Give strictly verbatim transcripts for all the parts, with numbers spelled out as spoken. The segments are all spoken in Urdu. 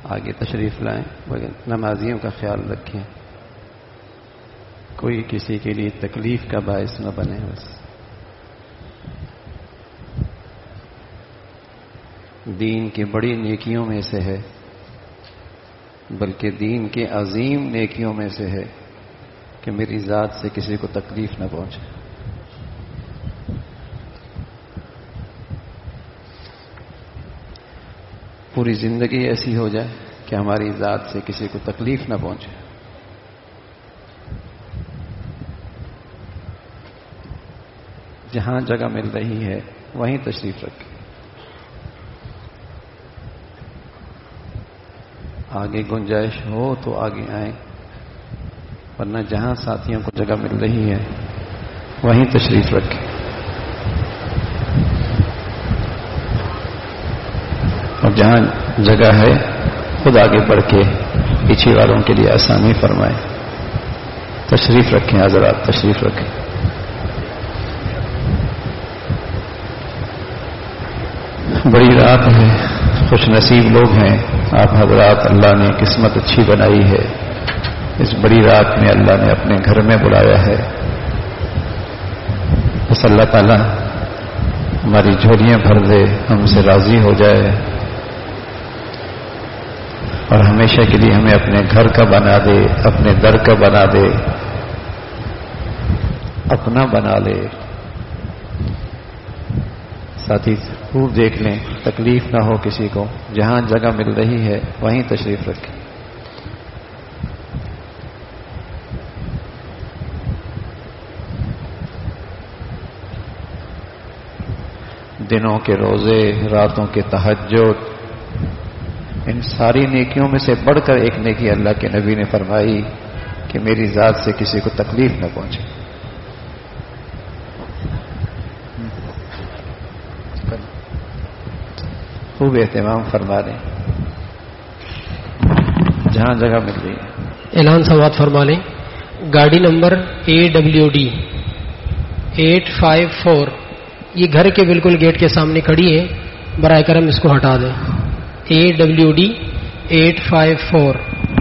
آگے تشریف لائیں، نمازیوں کا خیال رکھیں، کوئی کسی کے لیے تکلیف کا باعث نہ بنے. بس دین کی بڑی نیکیوں میں سے ہے، بلکہ دین کے عظیم نیکیوں میں سے ہے کہ میری ذات سے کسی کو تکلیف نہ پہنچے. پوری زندگی ایسی ہو جائے کہ ہماری ذات سے کسی کو تکلیف نہ پہنچے. جہاں جگہ مل رہی ہے وہیں تشریف رکھیں. آگے گنجائش ہو تو آگے آئیں، ورنہ جہاں ساتھیوں کو جگہ مل رہی ہے وہیں تشریف رکھیں. اور جہاں جگہ ہے خود آگے بڑھ کے پیچھے والوں کے لیے آسانی فرمائیں. تشریف رکھیں حضرات، تشریف رکھیں. بڑی رات ہے، خوش نصیب لوگ ہیں آپ حضرات، اللہ نے قسمت اچھی بنائی ہے. اس بڑی رات میں اللہ نے اپنے گھر میں بلایا ہے. بس اللہ تعالیٰ ہماری جھولیاں بھر دے، ہم سے راضی ہو جائے اور ہمیشہ کے لیے ہمیں اپنے گھر کا بنا دے، اپنے در کا بنا دے، اپنا بنا لے. ساتھی خوب دیکھ لیں، تکلیف نہ ہو کسی کو. جہاں جگہ مل رہی ہے وہیں تشریف رکھیں. دنوں کے روزے، راتوں کے تہجد، ان ساری نیکیوں میں سے بڑھ کر ایک نیکی اللہ کے نبی نے فرمائی کہ میری ذات سے کسی کو تکلیف نہ پہنچے. خوب اہتمام فرما لیں، جہاں جگہ مل رہی ہے. اعلان سماعت فرما لیں. گاڑی نمبر A W D eight five four یہ گھر کے بالکل گیٹ کے سامنے کھڑی ہے، برائے کرم اس کو ہٹا دیں. A W D eight five four.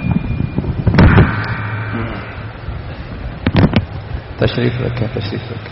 تشریف رکھیں، تشریف رکھیں.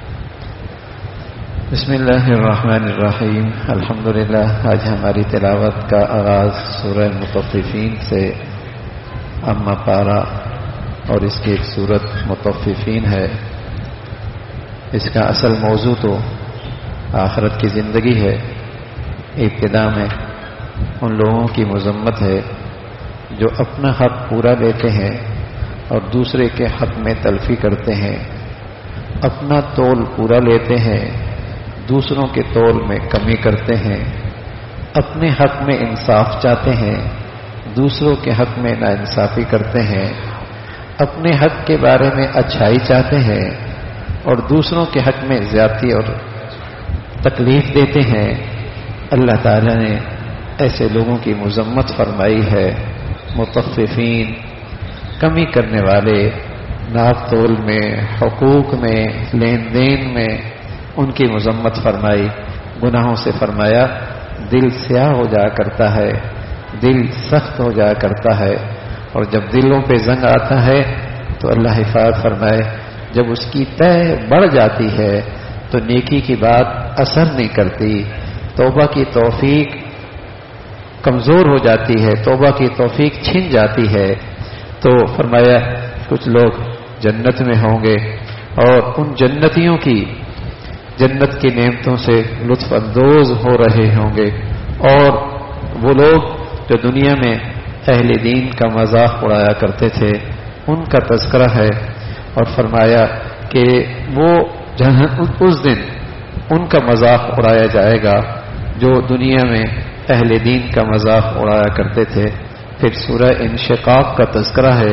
بسم اللہ الرحمن الرحیم. الحمدللہ. آج ہماری تلاوت کا آغاز سورہ مطففین سے اما پارہ اور اس کی ایک سورت مطففین ہے. اس کا اصل موضوع تو آخرت کی زندگی ہے. ابتدا میں ان لوگوں کی مذمت ہے جو اپنا حق پورا لیتے ہیں اور دوسرے کے حق میں تلفی کرتے ہیں، اپنا تول پورا لیتے ہیں، دوسروں کے تول میں کمی کرتے ہیں، اپنے حق میں انصاف چاہتے ہیں، دوسروں کے حق میں ناانصافی کرتے ہیں، اپنے حق کے بارے میں اچھائی چاہتے ہیں اور دوسروں کے حق میں زیادتی اور تکلیف دیتے ہیں. اللہ تعالی نے ایسے لوگوں کی مذمت فرمائی ہے. مطففین، کمی کرنے والے، ناپ تول میں، حقوق میں، لین دین میں، ان کی مذمت فرمائی. گناہوں سے فرمایا دل سیاہ ہو جایا کرتا ہے، دل سخت ہو جایا کرتا ہے، اور جب دلوں پہ زنگ آتا ہے تو اللہ حفاظت فرمائے جب اس کی تہ بڑھ جاتی ہے تو نیکی کی بات اثر نہیں کرتی، توبہ کی توفیق کمزور ہو جاتی ہے، توبہ کی توفیق چھن جاتی ہے. تو فرمایا کچھ لوگ جنت میں ہوں گے اور ان جنتیوں کی جنت کی نعمتوں سے لطف اندوز ہو رہے ہوں گے، اور وہ لوگ جو دنیا میں اہل دین کا مذاق اڑایا کرتے تھے ان کا تذکرہ ہے. اور فرمایا کہ وہ جہاں اس دن ان کا مذاق اڑایا جائے گا جو دنیا میں اہل دین کا مذاق اڑایا کرتے تھے. پھر سورہ انشقاق کا تذکرہ ہے.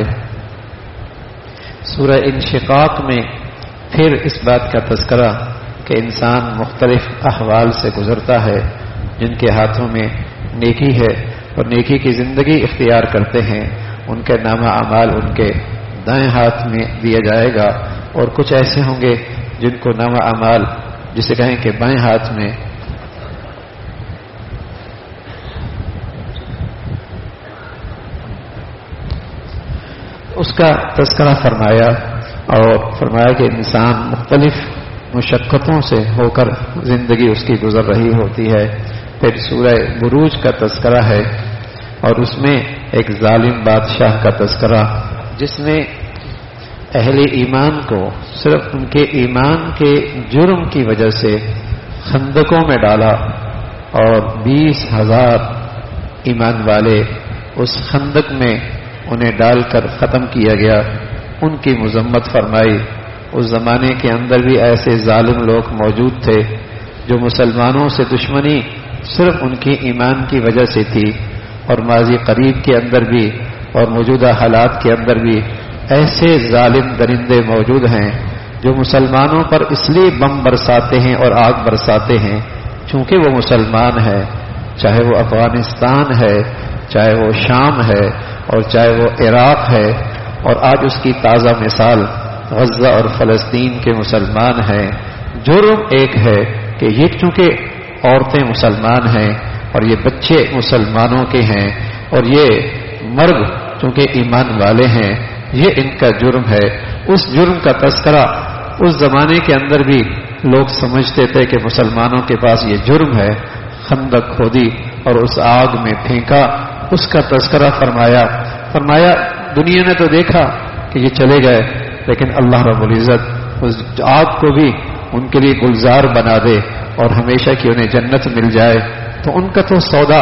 سورہ انشقاق میں پھر اس بات کا تذکرہ کہ انسان مختلف احوال سے گزرتا ہے، جن کے ہاتھوں میں نیکی ہے اور نیکی کی زندگی اختیار کرتے ہیں ان کے نامہ اعمال ان کے دائیں ہاتھ میں دیا جائے گا، اور کچھ ایسے ہوں گے جن کو نامہ اعمال جسے کہیں کہ بائیں ہاتھ میں اس کا تذکرہ فرمایا اور فرمایا کہ انسان مختلف مشقتوں سے ہو کر زندگی اس کی گزر رہی ہوتی ہے. پھر سورہ بروج کا تذکرہ ہے اور اس میں ایک ظالم بادشاہ کا تذکرہ جس نے اہل ایمان کو صرف ان کے ایمان کے جرم کی وجہ سے خندقوں میں ڈالا اور بیس ہزار ایمان والے اس خندق میں انہیں ڈال کر ختم کیا گیا. ان کی مذمت فرمائی. اس زمانے کے اندر بھی ایسے ظالم لوگ موجود تھے جو مسلمانوں سے دشمنی صرف ان کے ایمان کی وجہ سے تھی، اور ماضی قریب کے اندر بھی اور موجودہ حالات کے اندر بھی ایسے ظالم درندے موجود ہیں جو مسلمانوں پر اس لیے بم برساتے ہیں اور آگ برساتے ہیں چونکہ وہ مسلمان ہے، چاہے وہ افغانستان ہے، چاہے وہ شام ہے، اور چاہے وہ عراق ہے، اور آج اس کی تازہ مثال غزہ اور فلسطین کے مسلمان ہیں. جرم ایک ہے کہ یہ چونکہ عورتیں مسلمان ہیں اور یہ بچے مسلمانوں کے ہیں اور یہ مرد چونکہ ایمان والے ہیں، یہ ان کا جرم ہے. اس جرم کا تذکرہ اس زمانے کے اندر بھی لوگ سمجھتے تھے کہ مسلمانوں کے پاس یہ جرم ہے. خندق کھودی اور اس آگ میں پھینکا، اس کا تذکرہ فرمایا. فرمایا دنیا نے تو دیکھا کہ یہ چلے گئے، لیکن اللہ رب العزت اس آگ کو بھی ان کے لیے گلزار بنا دے اور ہمیشہ کی انہیں جنت مل جائے، تو ان کا تو سودا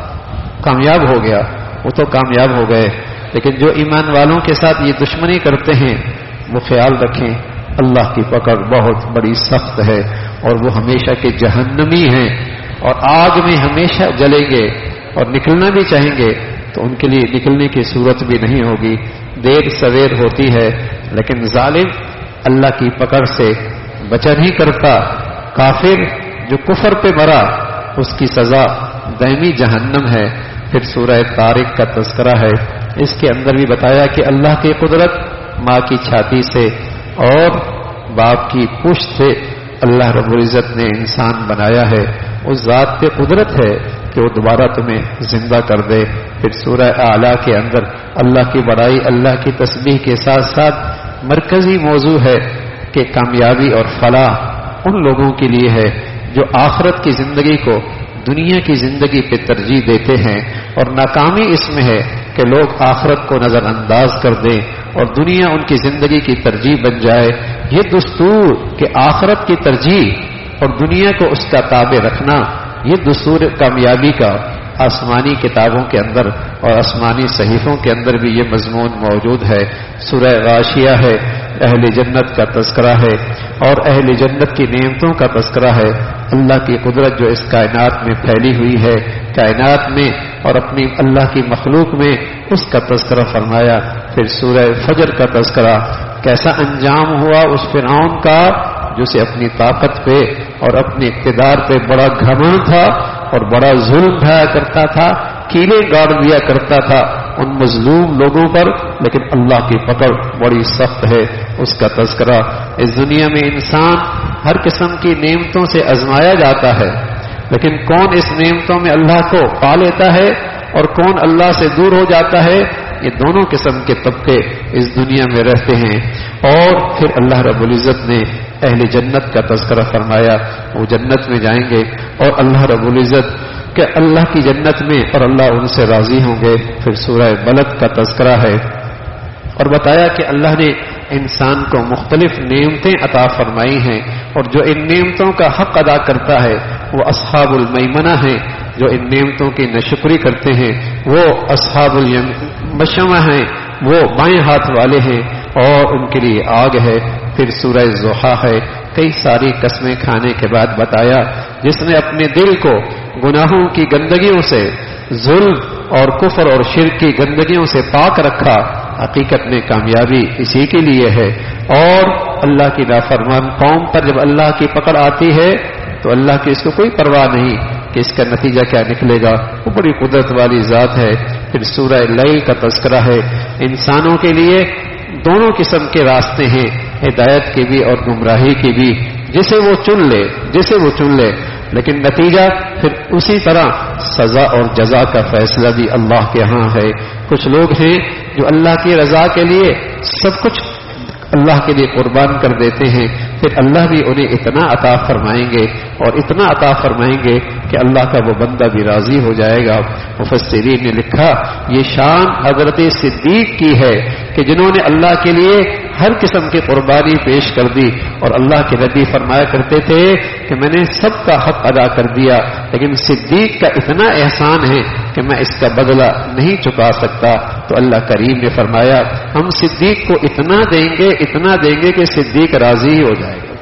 کامیاب ہو گیا، وہ تو کامیاب ہو گئے. لیکن جو ایمان والوں کے ساتھ یہ دشمنی کرتے ہیں وہ خیال رکھیں اللہ کی پکڑ بہت بڑی سخت ہے اور وہ ہمیشہ کے جہنمی ہیں اور آگ میں ہمیشہ جلیں گے، اور نکلنا بھی چاہیں گے تو ان کے لیے نکلنے کی صورت بھی نہیں ہوگی. دیر سویر ہوتی ہے لیکن ظالم اللہ کی پکڑ سے بچا نہیں کرتا. کافر جو کفر پہ مرا اس کی سزا دائمی جہنم ہے. پھر سورہ طارق کا تذکرہ ہے، اس کے اندر بھی بتایا کہ اللہ کی قدرت ماں کی چھاتی سے اور باپ کی پشت سے اللہ رب العزت نے انسان بنایا ہے. اس ذات پہ قدرت ہے کہ وہ دوبارہ تمہیں زندہ کر دے. پھر سورہ اعلیٰ کے اندر اللہ کی بڑائی، اللہ کی تسبیح کے ساتھ ساتھ مرکزی موضوع ہے کہ کامیابی اور فلاح ان لوگوں کے لیے ہے جو آخرت کی زندگی کو دنیا کی زندگی پہ ترجیح دیتے ہیں، اور ناکامی اس میں ہے کہ لوگ آخرت کو نظر انداز کر دیں اور دنیا ان کی زندگی کی ترجیح بن جائے. یہ دستور کہ آخرت کی ترجیح اور دنیا کو اس کا تابع رکھنا، یہ دستور کامیابی کا آسمانی کتابوں کے اندر اور آسمانی صحیفوں کے اندر بھی یہ مضمون موجود ہے. سورہ غاشیہ ہے، اہل جنت کا تذکرہ ہے اور اہل جنت کی نعمتوں کا تذکرہ ہے. اللہ کی قدرت جو اس کائنات میں پھیلی ہوئی ہے، کائنات میں اور اپنی اللہ کی مخلوق میں، اس کا تذکرہ فرمایا. پھر سورہ فجر کا تذکرہ، کیسا انجام ہوا اس فرعون کا جو سے اپنی طاقت پہ اور اپنے اقتدار پہ بڑا گھمنڈ تھا اور بڑا ظلم ڈھایا کرتا تھا، کیلے گاڑ دیا کرتا تھا ان مظلوم لوگوں پر، لیکن اللہ کی پکڑ بڑی سخت ہے. اس کا تذکرہ. اس دنیا میں انسان ہر قسم کی نعمتوں سے آزمایا جاتا ہے، لیکن کون اس نعمتوں میں اللہ کو پا لیتا ہے اور کون اللہ سے دور ہو جاتا ہے، یہ دونوں قسم کے طبقے اس دنیا میں رہتے ہیں. اور پھر اللہ رب العزت نے اہل جنت کا تذکرہ فرمایا، وہ جنت میں جائیں گے اور اللہ رب العزت کہ اللہ کی جنت میں اور اللہ ان سے راضی ہوں گے. پھر سورہ بلد کا تذکرہ ہے اور بتایا کہ اللہ نے انسان کو مختلف نعمتیں عطا فرمائی ہیں، اور جو ان نعمتوں کا حق ادا کرتا ہے وہ اصحاب المیمنہ ہیں، جو ان نعمتوں کی ناشکری کرتے ہیں وہ اصحاب المشأمہ ہیں، وہ بائیں ہاتھ والے ہیں اور ان کے لیے آگ ہے. پھر سورہ ضحیٰ ہے. کئی ساری قسمیں کھانے کے بعد بتایا جس نے اپنے دل کو گناہوں کی گندگیوں سے، ظلم اور کفر اور شرک کی گندگیوں سے پاک رکھا، حقیقت میں کامیابی اسی کے لیے ہے. اور اللہ کی نافرمان قوم پر جب اللہ کی پکڑ آتی ہے تو اللہ کی اس کو کوئی پرواہ نہیں کہ اس کا نتیجہ کیا نکلے گا، وہ بڑی قدرت والی ذات ہے. پھر سورہ لیل کا تذکرہ ہے. انسانوں کے لیے دونوں قسم کے راستے ہیں، ہدایت کے بھی اور گمراہی کے بھی، جسے وہ چن لے جسے وہ چن لے لیکن نتیجہ پھر اسی طرح سزا اور جزا کا فیصلہ بھی اللہ کے ہاں ہے. کچھ لوگ ہیں جو اللہ کی رضا کے لیے سب کچھ اللہ کے لیے قربان کر دیتے ہیں، پھر اللہ بھی انہیں اتنا عطا فرمائیں گے اور اتنا عطا فرمائیں گے کہ اللہ کا وہ بندہ بھی راضی ہو جائے گا. مفسرین نے لکھا یہ شان حضرت صدیق کی ہے کہ جنہوں نے اللہ کے لیے ہر قسم کی قربانی پیش کر دی، اور اللہ کے نبی فرمایا کرتے تھے کہ میں نے سب کا حق ادا کر دیا، لیکن صدیق کا اتنا احسان ہے کہ میں اس کا بدلہ نہیں چکا سکتا. تو اللہ کریم نے فرمایا ہم صدیق کو اتنا دیں گے اتنا دیں گے کہ صدیق راضی ہو جائے گا.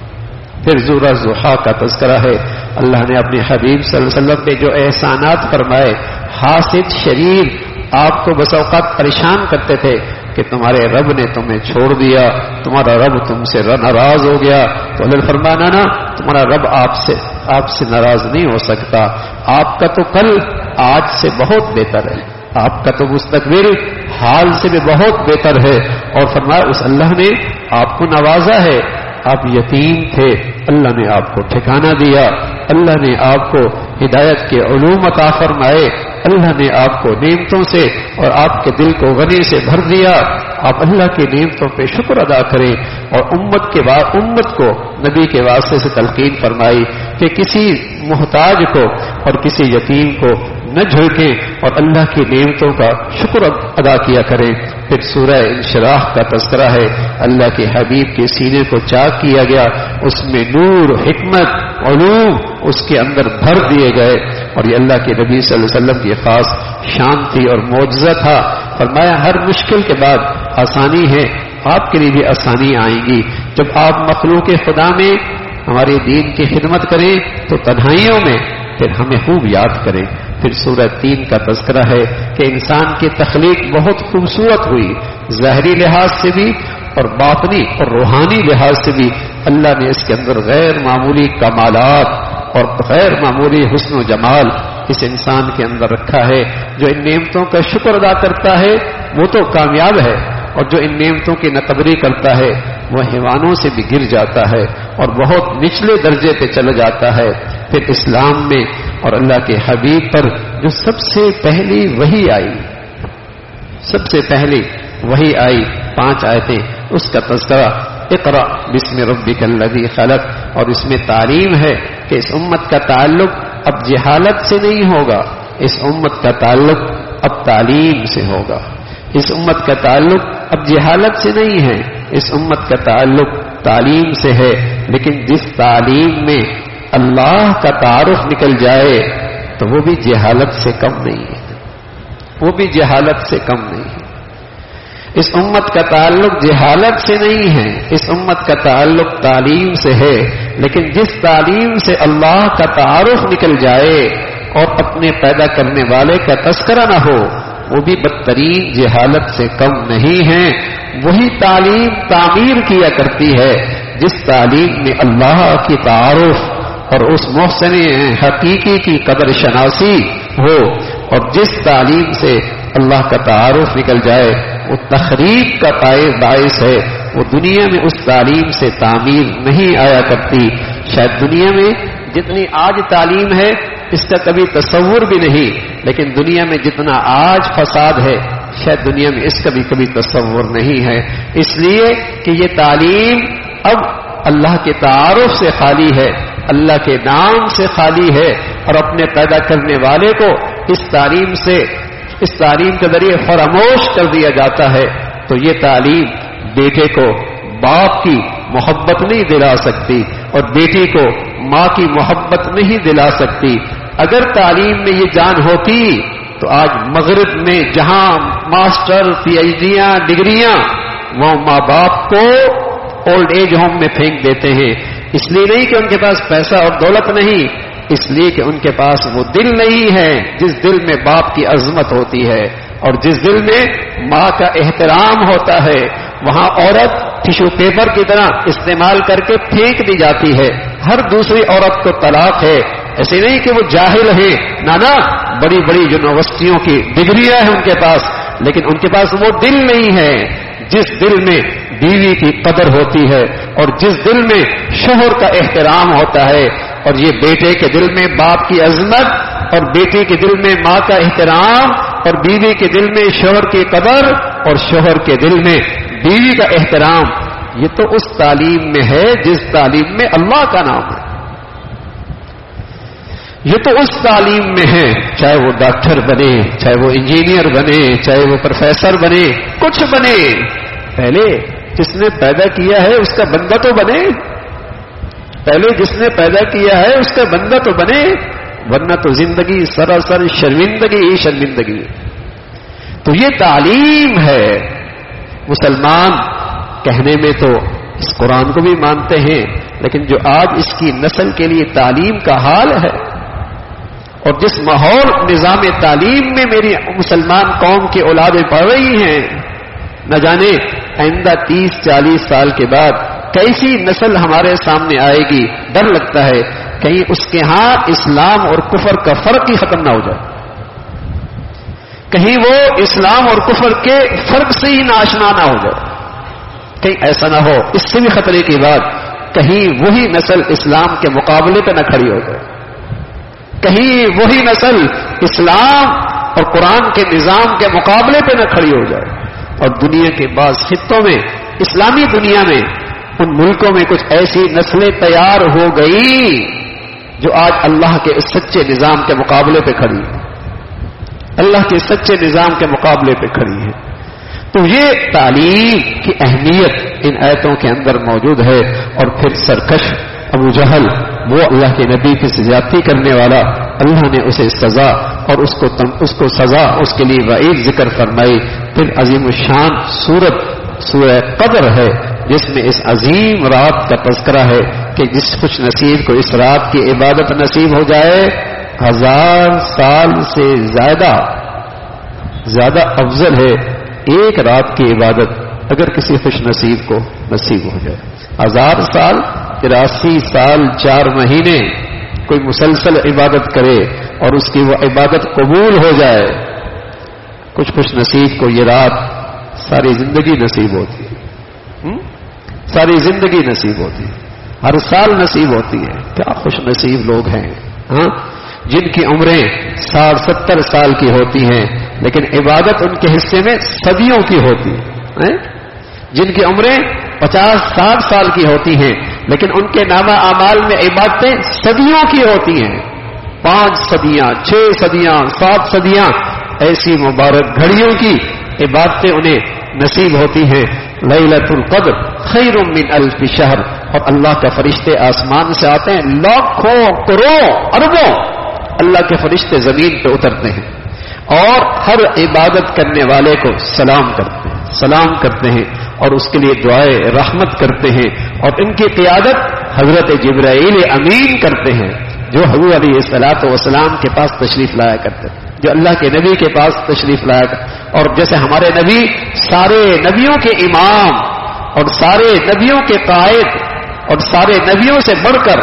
پھر سورہ ضحیٰ کا تذکرہ ہے. اللہ نے اپنے حبیب صلی اللہ علیہ وسلم پہ جو احسانات فرمائے. حاسد شریر آپ کو بس اوقات پریشان کرتے تھے کہ تمہارے رب نے تمہیں چھوڑ دیا، تمہارا رب تم سے ناراض ہو گیا. تو اللہ فرمانا نا تمہارا رب آپ سے آپ سے ناراض نہیں ہو سکتا. آپ کا تو کل آج سے بہت بہتر ہے، آپ کا تو مستقبل حال سے بھی بہت بہتر ہے. اور فرمایا اس اللہ نے آپ کو نوازا ہے. آپ یتیم تھے، اللہ نے آپ کو ٹھکانہ دیا، اللہ نے آپ کو ہدایت کے علوم عطا فرمائے، اللہ نے آپ کو نعمتوں سے اور آپ کے دل کو غنی سے بھر دیا. آپ اللہ کی نعمتوں پہ شکر ادا کریں. اور امت کے بعد امت کو نبی کے واسطے سے تلقین فرمائی کہ کسی محتاج کو اور کسی یتیم کو نہ جھڑکیں اور اللہ کی نعمتوں کا شکر ادا کیا کریں. پھر سورہ انشراح کا تذکرہ ہے. اللہ کے حبیب کے سینے کو چاک کیا گیا، اس میں نور، حکمت، علوم اس کے اندر بھر دیے گئے. اور یہ اللہ کے نبی صلی اللہ علیہ وسلم کی خاص شان تھی اور معجزہ تھا. فرمایا ہر مشکل کے بعد آسانی ہے، آپ کے لیے بھی آسانی آئیں گی. جب آپ مخلوق خدا میں ہمارے دین کی خدمت کریں تو تنہائیوں میں پھر ہمیں خوب یاد کریں. پھر سورہ تین کا تذکرہ ہے کہ انسان کی تخلیق بہت خوبصورت ہوئی، ظاہری لحاظ سے بھی اور باطنی اور روحانی لحاظ سے بھی اللہ نے اس کے اندر غیر معمولی کمالات اور غیر معمولی حسن و جمال اس انسان کے اندر رکھا ہے. جو ان نعمتوں کا شکر ادا کرتا ہے وہ تو کامیاب ہے، اور جو ان نعمتوں کی ناقدری کرتا ہے وہ حیوانوں سے بھی گر جاتا ہے اور بہت نچلے درجے پہ چلا جاتا ہے. پھر اسلام میں اور اللہ کے حبیب پر جو سب سے پہلی وحی آئی سب سے پہلی وحی آئی پانچ آیتیں، اس کا تذکرہ اقرأ بسم ربک الذی خلق. اور اس میں تعلیم ہے کہ اس امت کا تعلق اب جہالت سے نہیں ہوگا، اس امت کا تعلق اب تعلیم سے ہوگا. اس امت کا تعلق اب جہالت سے نہیں ہے، اس امت کا تعلق تعلیم سے ہے. لیکن جس تعلیم میں اللہ کا تعارف نکل جائے تو وہ بھی جہالت سے کم نہیں ہے، وہ بھی جہالت سے کم نہیں ہے. اس امت کا تعلق جہالت سے نہیں ہے، اس امت کا تعلق تعلیم سے ہے. لیکن جس تعلیم سے اللہ کا تعارف نکل جائے اور اپنے پیدا کرنے والے کا تذکرہ نہ ہو وہ بھی بدترین جہالت سے کم نہیں ہے. وہی تعلیم تعمیر کیا کرتی ہے جس تعلیم میں اللہ کی تعارف اور اس محسن حقیقی کی قدر شناسی ہو. اور جس تعلیم سے اللہ کا تعارف نکل جائے وہ تخریب کا باعث ہے، وہ دنیا میں اس تعلیم سے تعمیر نہیں آیا کرتی. شاید دنیا میں جتنی آج تعلیم ہے اس کا کبھی تصور بھی نہیں، لیکن دنیا میں جتنا آج فساد ہے شاید دنیا میں اس کا بھی کبھی تصور نہیں ہے. اس لیے کہ یہ تعلیم اب اللہ کے تعارف سے خالی ہے، اللہ کے نام سے خالی ہے، اور اپنے پیدا کرنے والے کو اس تعلیم سے اس تعلیم کے ذریعے فراموش کر دیا جاتا ہے. تو یہ تعلیم بیٹے کو باپ کی محبت نہیں دلا سکتی اور بیٹی کو ماں کی محبت نہیں دلا سکتی. اگر تعلیم میں یہ جان ہوتی تو آج مغرب میں جہاں ماسٹر پی ایچ ڈیاں ڈگریاں وہ ماں باپ کو اولڈ ایج ہوم میں پھینک دیتے ہیں. اس لیے نہیں کہ ان کے پاس پیسہ اور دولت نہیں، اس لیے کہ ان کے پاس وہ دل نہیں ہے جس دل میں باپ کی عظمت ہوتی ہے اور جس دل میں ماں کا احترام ہوتا ہے. وہاں عورت ٹیشو پیپر کی طرح استعمال کر کے پھینک دی جاتی ہے. ہر دوسری عورت کو طلاق ہے. ایسے نہیں کہ وہ جاہل ہیں، نانا بڑی بڑی یونیورسٹیوں کی ڈگریاں ہیں ان کے پاس، لیکن ان کے پاس وہ دل نہیں ہے جس دل میں بیوی کی قدر ہوتی ہے اور جس دل میں شوہر کا احترام ہوتا ہے. اور یہ بیٹے کے دل میں باپ کی عظمت اور بیٹی کے دل میں ماں کا احترام اور بیوی کے دل میں شوہر کی قدر اور شوہر کے دل میں بیوی کا احترام، یہ تو اس تعلیم میں ہے جس تعلیم میں اللہ کا نام ہے. یہ تو اس تعلیم میں ہے، چاہے وہ ڈاکٹر بنے، چاہے وہ انجینئر بنے، چاہے وہ پروفیسر بنے، کچھ بنے، پہلے جس نے پیدا کیا ہے اس کا بندہ تو بنے. پہلے جس نے پیدا کیا ہے اس کا بندہ تو بنے، ورنہ تو زندگی سراسر شرمندگی ہی شرمندگی. تو یہ تعلیم ہے. مسلمان کہنے میں تو اس قرآن کو بھی مانتے ہیں، لیکن جو آج اس کی نسل کے لیے تعلیم کا حال ہے اور جس ماحول نظام تعلیم میں میری مسلمان قوم کی اولادیں پڑھ رہی ہیں، نہ جانے آئندہ تیس چالیس سال کے بعد کیسی نسل ہمارے سامنے آئے گی. ڈر لگتا ہے کہیں اس کے ہاں اسلام اور کفر کا فرق ہی ختم نہ ہو جائے، کہیں وہ اسلام اور کفر کے فرق سے ہی ناشنا نہ ہو جائے. کہیں ایسا نہ ہو، اس سے بھی خطرے کی بات، کہیں وہی نسل اسلام کے مقابلے پہ نہ کھڑی ہو جائے، کہیں وہی نسل اسلام اور قرآن کے نظام کے مقابلے پہ نہ کھڑی ہو جائے. اور دنیا کے بعض خطوں میں، اسلامی دنیا میں، ان ملکوں میں کچھ ایسی نسلیں تیار ہو گئی جو آج اللہ کے اس سچے نظام کے مقابلے پہ کھڑی ہے، اللہ کے سچے نظام کے مقابلے پہ کھڑی ہے. تو یہ تعلیم کی اہمیت ان آیتوں کے اندر موجود ہے. اور پھر سرکش ابو جہل، وہ اللہ کے نبی کی زیادتی کرنے والا، اللہ نے اسے سزا اور اس کو تم اس کو سزا اس کے لیے وعید ذکر فرمائی. پھر عظیم الشان سورت سورہ قدر ہے جس میں اس عظیم رات کا تذکرہ ہے کہ جس خوش نصیب کو اس رات کی عبادت نصیب ہو جائے، ہزار سال سے زیادہ زیادہ افضل ہے ایک رات کی عبادت اگر کسی خوش نصیب کو نصیب ہو جائے. ہزار سال تراسی سال چار مہینے کوئی مسلسل عبادت کرے اور اس کی وہ عبادت قبول ہو جائے. کچھ خوش نصیب کو یہ رات ساری زندگی نصیب ہوتی ہے، ساری زندگی نصیب ہوتی ہے، ہر سال نصیب ہوتی ہے. کیا خوش نصیب لوگ ہیں ہاں جن کی عمریں ساٹھ ستر سال کی ہوتی ہیں لیکن عبادت ان کے حصے میں صدیوں کی ہوتی ہے، جن کی عمریں پچاس ساٹھ سال کی ہوتی ہیں لیکن ان کے نامہ اعمال میں عبادتیں صدیوں کی ہوتی ہیں. پانچ صدیاں، چھ صدیاں، سات صدیاں، ایسی مبارک گھڑیوں کی عبادتیں انہیں نصیب ہوتی ہیں. لیلۃ القدر خیر من الف شہر، اور اللہ کا فرشتے آسمان سے آتے ہیں، لاکھوں کروڑوں اربوں اللہ کے فرشتے زمین پہ اترتے ہیں اور ہر عبادت کرنے والے کو سلام کرتے ہیں سلام کرتے ہیں اور اس کے لیے دعائے رحمت کرتے ہیں. اور ان کی قیادت حضرت جبرائیل امین کرتے ہیں جو حضور علیہ الصلوۃ والسلام کے پاس تشریف لایا کرتے ہیں، جو اللہ کے نبی کے پاس تشریف لایا کرتے. اور جیسے ہمارے نبی سارے نبیوں کے امام اور سارے نبیوں کے قائد اور سارے نبیوں سے بڑھ کر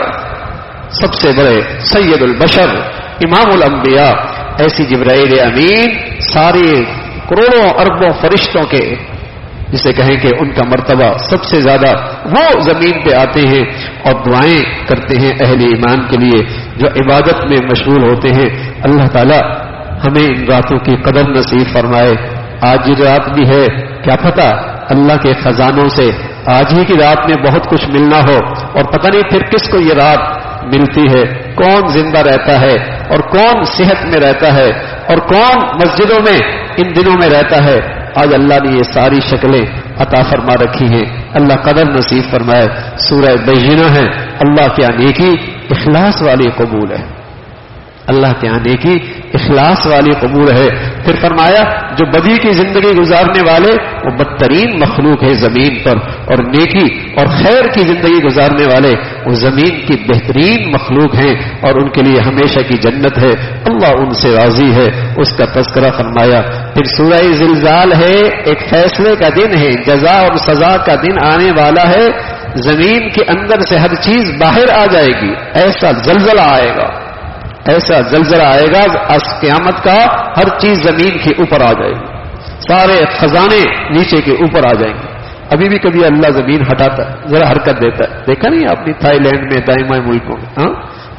سب سے بڑے سید البشر امام الانبیاء، ایسی جبرائیل امین سارے کروڑوں اربوں فرشتوں کے جسے کہیں کہ ان کا مرتبہ سب سے زیادہ، وہ زمین پہ آتے ہیں اور دعائیں کرتے ہیں اہل ایمان کے لیے جو عبادت میں مشغول ہوتے ہیں. اللہ تعالی ہمیں ان راتوں کی قدر نصیب فرمائے. آج یہ رات بھی ہے، کیا پتہ اللہ کے خزانوں سے آج ہی کی رات میں بہت کچھ ملنا ہو اور پتہ نہیں پھر کس کو یہ رات ملتی ہے، کون زندہ رہتا ہے اور کون صحت میں رہتا ہے اور کون مسجدوں میں ان دنوں میں رہتا ہے. آج اللہ نے یہ ساری شکلیں عطا فرما رکھی ہیں. اللہ قدر نصیب فرمائے. سورہ بینہ ہے، اللہ کے آنے کی اخلاص والی قبول ہے، اللہ کے آنے کی اخلاص والی قبول ہے. پھر فرمایا جو بدی کی زندگی گزارنے والے وہ بدترین مخلوق ہے زمین پر، اور نیکی اور خیر کی زندگی گزارنے والے وہ زمین کی بہترین مخلوق ہیں اور ان کے لیے ہمیشہ کی جنت ہے. اللہ ان سے راضی ہے، اس کا تذکرہ فرمایا. پھر سورہ زلزال ہے، ایک فیصلے کا دن ہے، جزا اور سزا کا دن آنے والا ہے. زمین کے اندر سے ہر چیز باہر آ جائے گی، ایسا زلزلہ آئے گا، ایسا زلزلہ آئے گا اس قیامت کا، ہر چیز زمین کے اوپر آ جائے گی، سارے خزانے نیچے کے اوپر آ جائیں گے. ابھی بھی کبھی اللہ زمین ہٹاتا ہے، ذرا حرکت دیتا ہے، دیکھا نہیں آپ نے تھائی لینڈ میں، دائیں بائیں ملکوں میں، ہاں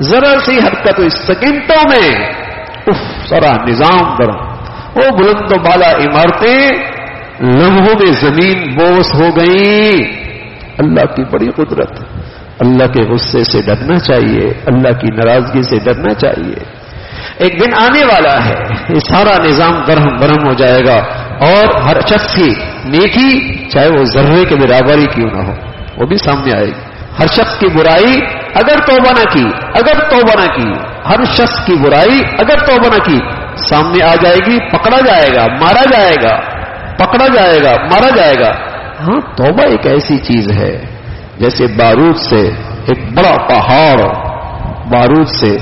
ذرا سی حرکت ہوئی سیکنڈوں میں اف سارا نظام گرم. وہ بلند و بالا عمارتیں لمحوں میں زمین بوس ہو گئی. اللہ کی بڑی قدرت. اللہ کے غصے سے ڈرنا چاہیے, اللہ کی ناراضگی سے ڈرنا چاہیے. ایک دن آنے والا ہے یہ سارا نظام گرم برہم ہو جائے گا اور ہر شخص کی نیکی چاہے وہ ذرے کے برابر ہی کیوں نہ ہو وہ بھی سامنے آئے گی. ہر شخص کی برائی اگر توبہ نہ کی اگر توبہ نہ کی ہر شخص کی برائی اگر توبہ نہ کی سامنے آ جائے گی, پکڑا جائے گا, مارا جائے گا, پکڑا جائے گا, مارا جائے گا. ہاں توبہ ایک ایسی چیز ہے جیسے بارود سے ایک بڑا پہاڑ بارود سے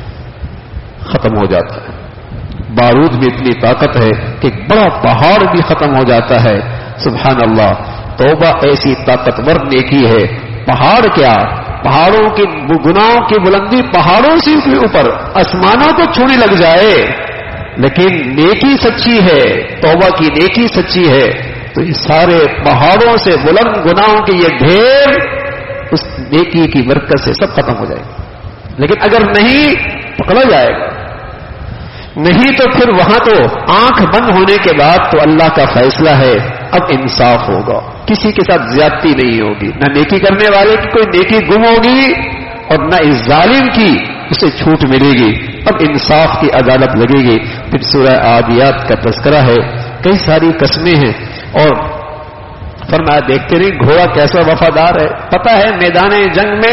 ختم ہو جاتا ہے. بارود میں اتنی طاقت ہے کہ ایک بڑا پہاڑ بھی ختم ہو جاتا ہے. سبحان اللہ. توبہ ایسی طاقتور نیکی ہے. پہاڑ کیا, پہاڑوں کی گناہوں کی بلندی پہاڑوں سے اوپر آسمانوں کو چھونے لگ جائے, لیکن نیکی سچی ہے, توبہ کی نیکی سچی ہے تو یہ سارے پہاڑوں سے بلند گناہوں کے یہ ڈھیر اس نیکی کی برکت سے سب ختم ہو جائے گا. لیکن اگر نہیں پکڑا جائے گا, نہیں تو پھر وہاں تو آنکھ بند ہونے کے بعد تو اللہ کا فیصلہ ہے. اب انصاف ہوگا, کسی کے ساتھ زیادتی نہیں ہوگی, نہ نیکی کرنے والے کی کوئی نیکی گم ہوگی اور نہ اس ظالم کی اسے چھوٹ ملے گی. اب انصاف کی عدالت لگے گی. پھر سورہ عادیات کا تذکرہ ہے, کئی ساری قسمیں ہیں اور فرمایا دیکھتے رہی گھوڑا کیسا وفادار ہے. پتہ ہے میدان جنگ میں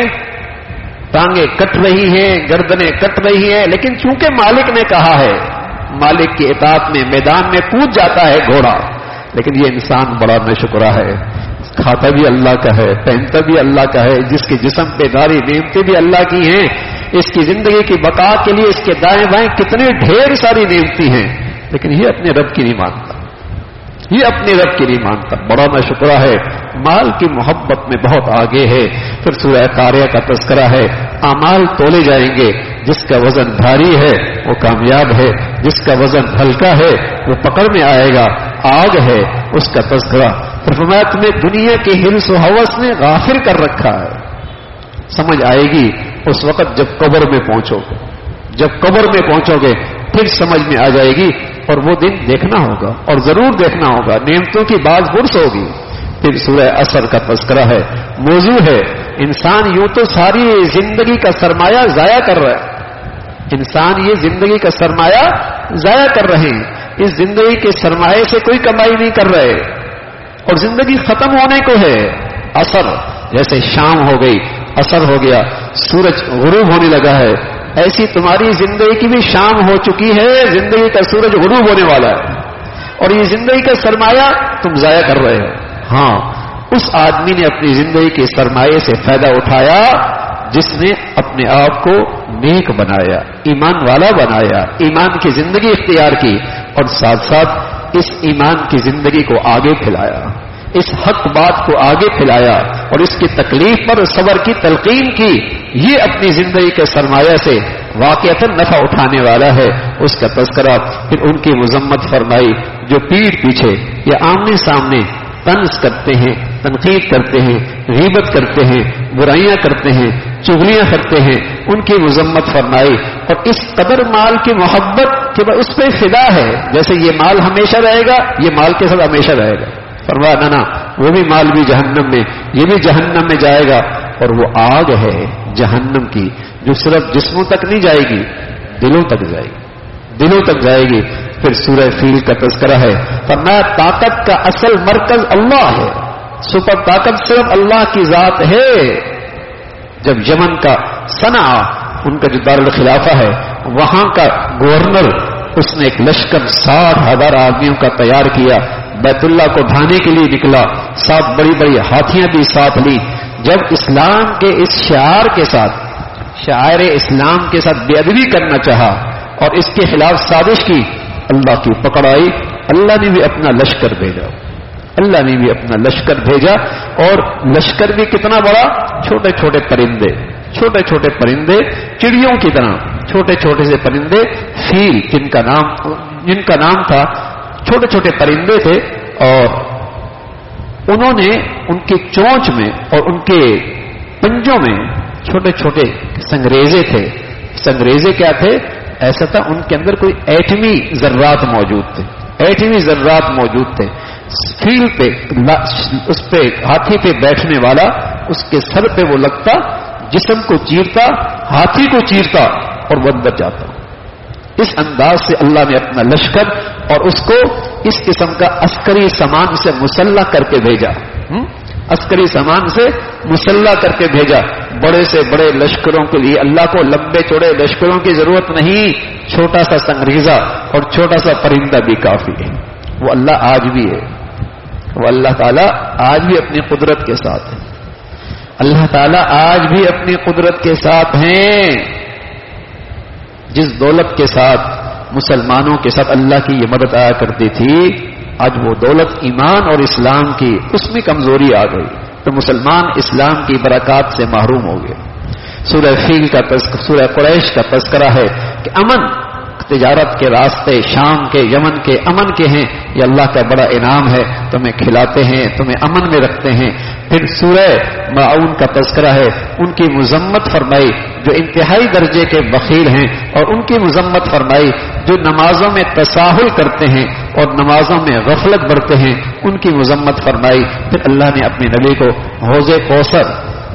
ٹانگیں کٹ رہی ہیں, گردنیں کٹ رہی ہیں, لیکن چونکہ مالک نے کہا ہے مالک کی اطاعت میں میدان میں کود جاتا ہے گھوڑا. لیکن یہ انسان بڑا ناشکرا ہے, کھاتا بھی اللہ کا ہے, پہنتا بھی اللہ کا ہے, جس کے جسم پہ داری نعمتیں بھی اللہ کی ہیں, اس کی زندگی کی بقا کے لیے اس کے دائیں بائیں کتنے ڈھیر ساری نعمتیں ہیں, لیکن یہ اپنے رب کی نہیں مانتا, یہ اپنے رب کی نہیں مانتا. بڑا ناشکرا ہے, مال کی محبت میں بہت آگے ہے. پھر سورہ قاریہ کا تذکرہ ہے, اعمال تولے جائیں گے, جس کا وزن بھاری ہے وہ کامیاب ہے, جس کا وزن ہلکا ہے وہ پکڑ میں آئے گا, آگ ہے اس کا تذکرہ. پھر فرمایا تمہیں دنیا کے حرص و ہوس نے غافل کر رکھا ہے. سمجھ آئے گی اس وقت جب قبر میں پہنچو گے, جب قبر میں پہنچو گے پھر سمجھ میں آ جائے گی. اور وہ دن دیکھنا ہوگا اور ضرور دیکھنا ہوگا, نعمتوں کی باز برس ہوگی. پھر سورہ عصر کا تذکرہ ہے, موضوع ہے انسان یوں تو ساری زندگی کا سرمایہ ضائع کر رہا ہے, انسان یہ زندگی کا سرمایہ ضائع کر رہے ہیں, اس زندگی کے سرمایے سے کوئی کمائی نہیں کر رہے اور زندگی ختم ہونے کو ہے. عصر جیسے شام ہو گئی, عصر ہو گیا, سورج غروب ہونے لگا ہے, ایسی تمہاری زندگی کی بھی شام ہو چکی ہے, زندگی کا سورج غروب ہونے والا ہے اور یہ زندگی کا سرمایہ تم ضائع کر رہے ہو. ہاں اس آدمی نے اپنی زندگی کے سرمایے سے فائدہ اٹھایا جس نے اپنے آپ کو نیک بنایا, ایمان والا بنایا, ایمان کی زندگی اختیار کی اور ساتھ ساتھ اس ایمان کی زندگی کو آگے پھیلایا, اس حق بات کو آگے پھیلایا اور اس کی تکلیف پر صبر کی تلقین کی. یہ اپنی زندگی کے سرمایہ سے واقعتاً نفع اٹھانے والا ہے, اس کا تذکرہ. پھر ان کی مذمت فرمائی جو پیٹھ پیچھے یا آمنے سامنے طنز کرتے ہیں, تنقید کرتے ہیں, غیبت کرتے ہیں, برائیاں کرتے ہیں, چغلیاں کرتے ہیں, ان کی مذمت فرمائی. اور اس قدر مال کی محبت کہ اس پہ فدا ہے, جیسے یہ مال ہمیشہ رہے گا, یہ مال کے ساتھ ہمیشہ رہے گا. فرمایا نہ نہ وہ بھی مال بھی جہنم میں, یہ بھی جہنم میں جائے گا. اور وہ آگ ہے جہنم کی جو صرف جسموں تک نہیں جائے گی, دلوں تک جائے گی, دلوں تک جائے گی. پھر سورہ فیل کا تذکرہ ہے, فرمایا طاقت کا اصل مرکز اللہ ہے, سپر طاقت صرف اللہ کی ذات ہے. جب یمن کا صنع ان کا جو دارالخلافہ ہے وہاں کا گورنر, اس نے ایک لشکر ساٹھ ہزار آدمیوں کا تیار کیا, بیت اللہ کو ڈھانے کے لیے نکلا, سات بڑی بڑی ہاتھیاں بھی ساتھ لی. جب اسلام کے اس شعار کے ساتھ, شاعر اسلام کے ساتھ بے ادبی کرنا چاہا اور اس کے خلاف سازش کی, اللہ کی پکڑ آئی. اللہ نے بھی اپنا لشکر بھیجا, اللہ نے بھی اپنا لشکر بھیجا. اور لشکر بھی کتنا بڑا, چھوٹے چھوٹے پرندے, چھوٹے چھوٹے پرندے چڑیوں کی طرح, چھوٹے چھوٹے سے پرندے, فیل جن کا نام جن کا نام تھا, چھوٹے چھوٹے پرندے تھے. اور انہوں نے ان کی چونچ میں اور ان کے پنجوں میں چھوٹے چھوٹے سنگریزے تھے. سنگریزے کیا تھے؟ ایسا تھا ان کے اندر کوئی ایٹمی ذرات موجود تھے. ایٹمی ذرات موجود تھے. فیل پہ اس پہ ہاتھی پہ بیٹھنے والا اس کے سر پہ وہ لگتا, جسم کو چیرتا, ہاتھی کو چیرتا اور وہ اندر جاتا. اس انداز سے اللہ نے اپنا لشکر اور اس کو اس قسم کا عسکری سامان سے مسلح کر کے بھیجا. عسکری سامان سے مسلح کر کے بھیجا. بڑے سے بڑے لشکروں کے لیے اللہ کو لمبے چوڑے لشکروں کی ضرورت نہیں, چھوٹا سا سنگریزہ اور چھوٹا سا پرندہ بھی کافی ہے. وہ اللہ آج بھی ہے, وہ اللہ تعالیٰ آج بھی اپنی قدرت کے ساتھ ہے. اللہ تعالیٰ آج بھی اپنی قدرت کے ساتھ ہیں. جس دولت کے ساتھ مسلمانوں کے ساتھ اللہ کی یہ مدد آیا کرتی تھی, آج وہ دولت ایمان اور اسلام کی اس میں کمزوری آ گئی تو مسلمان اسلام کی برکات سے محروم ہو گئے. سورہ فیل کا تذکرہ, سورہ قریش کا تذکرہ ہے کہ امن تجارت کے راستے شام کے یمن کے امن کے ہیں, یہ اللہ کا بڑا انعام ہے, تمہیں کھلاتے ہیں, تمہیں امن میں رکھتے ہیں. پھر سورہ معون کا تذکرہ ہے, ان کی مذمت فرمائی جو انتہائی درجے کے بخیل ہیں, اور ان کی مذمت فرمائی جو نمازوں میں تساہل کرتے ہیں اور نمازوں میں غفلت برتے ہیں, ان کی مذمت فرمائی. پھر اللہ نے اپنے نبی کو حوض کوثر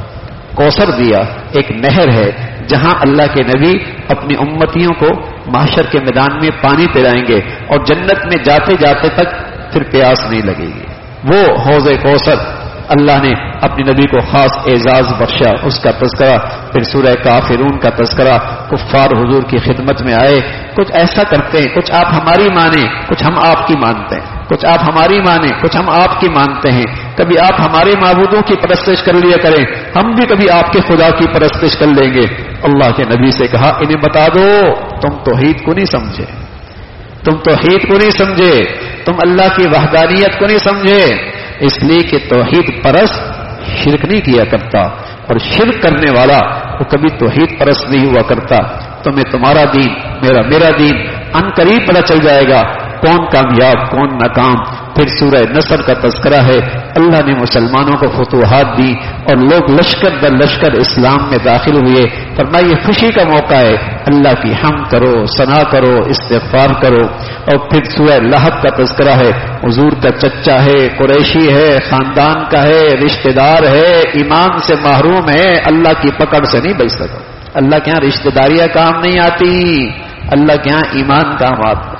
کوثر دیا, ایک نہر ہے جہاں اللہ کے نبی اپنی امتیوں کو محشر کے میدان میں پانی پلائیں گے اور جنت میں جاتے جاتے تک پھر پیاس نہیں لگے گی. وہ حوض کوثر اللہ نے اپنے نبی کو خاص اعزاز بخشا, اس کا تذکرہ. پھر سورہ کافرون کا تذکرہ, کفار حضور کی خدمت میں آئے, کچھ ایسا کرتے ہیں, کچھ آپ ہماری مانیں, کچھ ہم آپ کی مانتے ہیں, کچھ آپ ہماری مانیں, کچھ ہم آپ کی مانتے ہیں. کبھی آپ ہمارے معبودوں کی پرستش کر لیا کریں, ہم بھی کبھی آپ کے خدا کی پرستش کر لیں گے. اللہ کے نبی سے کہا انہیں بتا دو تم توحید کو نہیں سمجھے, تم توحید کو نہیں سمجھے, تم اللہ کی وحدانیت کو نہیں سمجھے, اس لیے کہ توحید پرست شرک نہیں کیا کرتا, اور شرک کرنے والا وہ کبھی توحید پرست نہیں ہوا کرتا. تمہیں تمہارا دین, میرا میرا دین ان قریب پتہ چل جائے گا کون کامیاب کون ناکام. پھر سورہ نصر کا تذکرہ ہے, اللہ نے مسلمانوں کو فتوحات دی اور لوگ لشکر در لشکر اسلام میں داخل ہوئے. فرمائیے خوشی کا موقع ہے, اللہ کی حمد کرو, ثنا کرو, استغفار کرو. اور پھر سورہ لہب کا تذکرہ ہے, حضور کا چچا ہے, قریشی ہے, خاندان کا ہے, رشتہ دار ہے, ایمان سے محروم ہے, اللہ کی پکڑ سے نہیں بچ سکا. اللہ کے یہاں رشتہ داریاں کام نہیں آتی, اللہ کے یہاں ایمان کام آتا.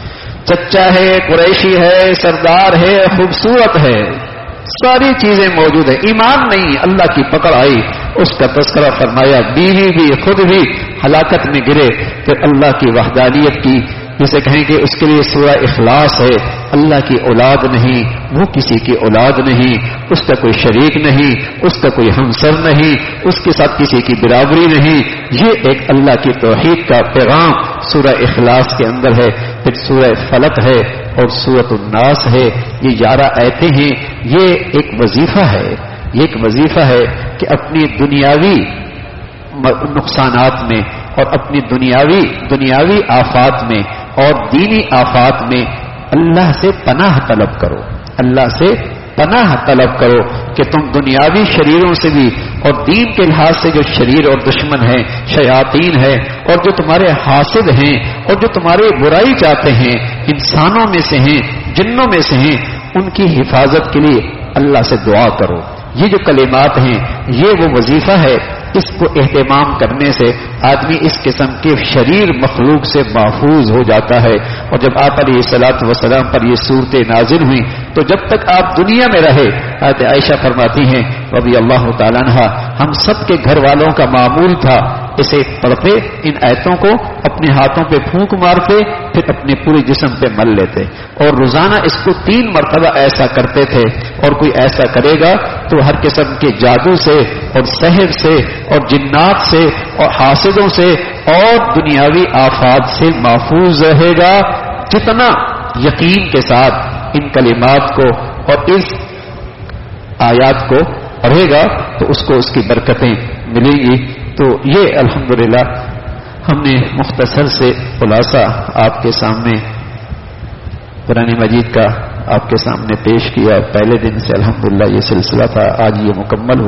چچا ہے, قریشی ہے, سردار ہے, خوبصورت ہے, ساری چیزیں موجود ہیں, ایمان نہیں, اللہ کی پکڑ آئی. اس کا تذکرہ فرمایا, بیوی بھی خود بھی ہلاکت میں گرے. پھر اللہ کی وحدانیت کی, جسے کہیں کہ اس کے لیے سورہ اخلاص ہے. اللہ کی اولاد نہیں, وہ کسی کی اولاد نہیں, اس کا کوئی شریک نہیں, اس کا کوئی ہمسر نہیں, اس کے ساتھ کسی کی برابری نہیں. یہ ایک اللہ کی توحید کا پیغام سورہ اخلاص کے اندر ہے. پھر سورہ فلق ہے اور سورۃ الناس ہے. یہ گیارہ آیتیں ہیں. یہ ایک وظیفہ ہے, یہ ایک وظیفہ ہے کہ اپنی دنیاوی نقصانات میں اور اپنی دنیاوی دنیاوی آفات میں اور دینی آفات میں اللہ سے پناہ طلب کرو, اللہ سے پناہ طلب کرو کہ تم دنیاوی شریروں سے بھی اور دین کے لحاظ سے جو شریر اور دشمن ہیں, شیاطین ہیں, اور جو تمہارے حاسد ہیں اور جو تمہارے برائی چاہتے ہیں, انسانوں میں سے ہیں, جنوں میں سے ہیں, ان کی حفاظت کے لیے اللہ سے دعا کرو. یہ جو کلمات ہیں یہ وہ وظیفہ ہے, اس کو اہتمام کرنے سے آدمی اس قسم کے شریر مخلوق سے محفوظ ہو جاتا ہے. اور جب آپ علیہ الصلوۃ والسلام پر یہ صورتیں نازل ہوئیں تو جب تک آپ دنیا میں رہے, حضرت عائشہ فرماتی ہیں رضی اللہ تعالیٰ عنہا, ہم سب کے گھر والوں کا معمول تھا اسے پڑھتے, ان آیتوں کو اپنے ہاتھوں پہ پھونک مارتے, پھر اپنے پورے جسم پہ مل لیتے, اور روزانہ اس کو تین مرتبہ ایسا کرتے تھے. اور کوئی ایسا کرے گا تو ہر قسم کے جادو سے اور سحر سے اور جنات سے اور حاسدوں سے اور دنیاوی آفات سے محفوظ رہے گا. جتنا یقین کے ساتھ ان کلمات کو اور اس آیات کو پڑھے گا تو اس کو اس کی برکتیں ملیں گی. تو یہ الحمدللہ ہم نے مختصر سے خلاصہ آپ کے سامنے قرآن مجید کا آپ کے سامنے پیش کیا. پہلے دن سے الحمدللہ یہ سلسلہ تھا, آج یہ مکمل ہوا.